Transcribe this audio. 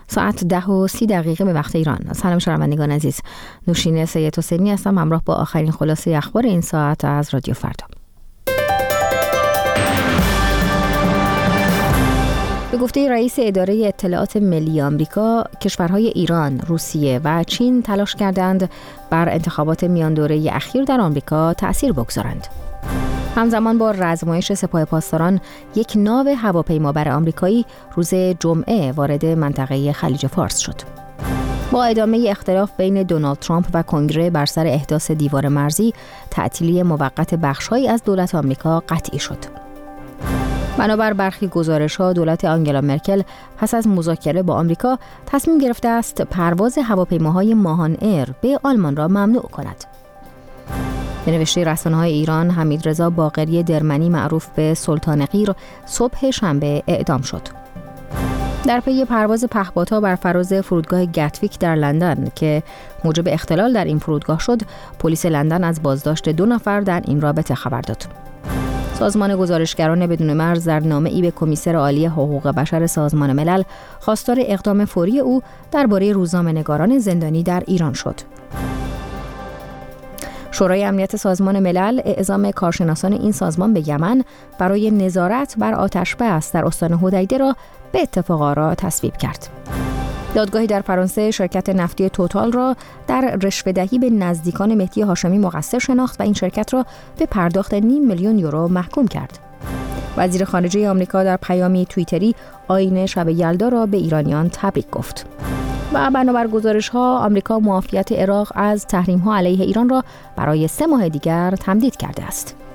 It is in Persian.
ساعت 10:30 به وقت ایران. سلام شنوندگان عزیز، نوشین سید حسینی هستم، همراه با آخرین خلاصه اخبار این ساعت از رادیو فردا. به گفته رئیس اداره اطلاعات ملی آمریکا، کشورهای ایران، روسیه و چین تلاش کردند بر انتخابات میان دوره اخیر در آمریکا تأثیر بگذارند. همزمان با رزمایش سپاه پاسداران، یک ناو هواپیمابر آمریکایی روز جمعه وارد منطقه خلیج فارس شد. با ادامه اختلاف بین دونالد ترامپ و کنگره بر سر احداث دیوار مرزی، تعطیلی موقت بخش‌هایی از دولت آمریکا قطعی شد. بنابر برخی گزارش‌ها، دولت آنگلا مرکل پس از مذاکره با آمریکا تصمیم گرفته است پرواز هواپیماهای ماهان ایر به آلمان را ممنوع کند. به نوشته رسانه‌های ایران، حمیدرضا باقری درمنی معروف به سلطان قیر صبح شنبه اعدام شد. در پی پرواز پهپادها بر فراز فرودگاه گتویک در لندن که موجب اختلال در این فرودگاه شد، پلیس لندن از بازداشت 2 نفر در این رابطه خبر داد. سازمان گزارشگران بدون مرز در نامه‌ای به کمیسر عالی حقوق بشر سازمان ملل خواستار اقدام فوری او درباره روزنامه‌نگاران زندانی در ایران شد. شورای امنیت سازمان ملل اعزام کارشناسان این سازمان به یمن برای نظارت بر آتش‌بس در استان حدیده را به اتفاق آرا تصویب کرد. دادگاهی در فرانسه شرکت نفتی توتال را در رشوه‌دهی به نزدیکان مهدی هاشمی مقصر شناخت و این شرکت را به پرداخت 5 میلیون یورو محکوم کرد. وزیر خارجه آمریکا در پیامی توییتری آیین شب یلدا را به ایرانیان تبریک گفت. و بنابر گزارش‌ها، آمریکا معافیت عراق از تحریم‌ها علیه ایران را برای 3 ماه دیگر تمدید کرده است.